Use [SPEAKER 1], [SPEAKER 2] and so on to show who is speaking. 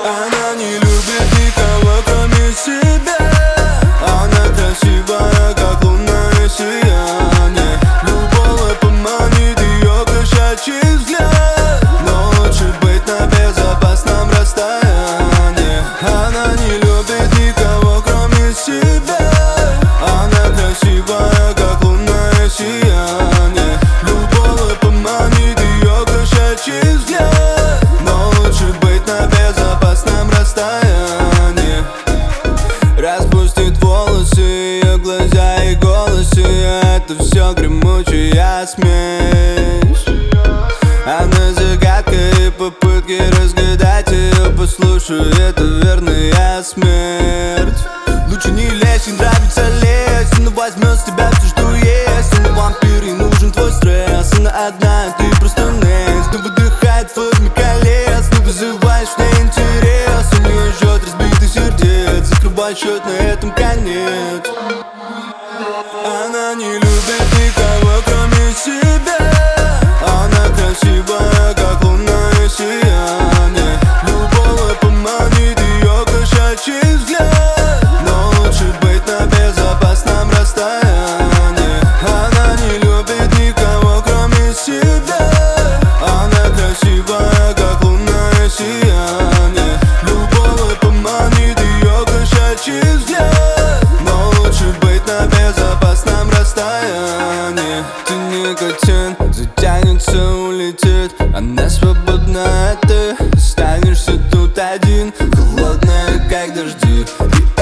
[SPEAKER 1] Она не любит никого, кроме себя. Она красивая, как лунное сияние. Любого поманит ее кошачий взгляд, но лучше быть на безопасном расстоянии. Она не любит никого, кроме себя. Она красивая, как лунное сияние. Любого поманит ее кошачий взгляд, но лучше быть на безопасном расстоянии. Распустит волосы, ее глаза и голосы. Это все гремучая смесь. Она загадка и попытки разгадать ее. Послушай, это верная смерть. Лучше не лезь, не нравится лезть. Она возьмет с тебя все, что есть. Она вампир, ей нужен твой стресс. Она одна, ты просто несть. Она выдыхает в форме колец. Не вызываешь в ней интерес. У нее жжет разбитый сердец. Закрывай счет, на этом конец. Она не любит никого, кроме себя. Она красивая, как лунное сияние. Любого поманит ее кошачий взгляд, но лучше быть на безопасном расстоянии. Она не любит никого, кроме себя. Она красивая, как лунное сияние. Любого поманит ее кошачий взгляд, но лучше быть на безопасном расстоянии. Ты никотин, затянется, улетит. Она свободна, а ты останешься тут один. Холодная, как дожди, и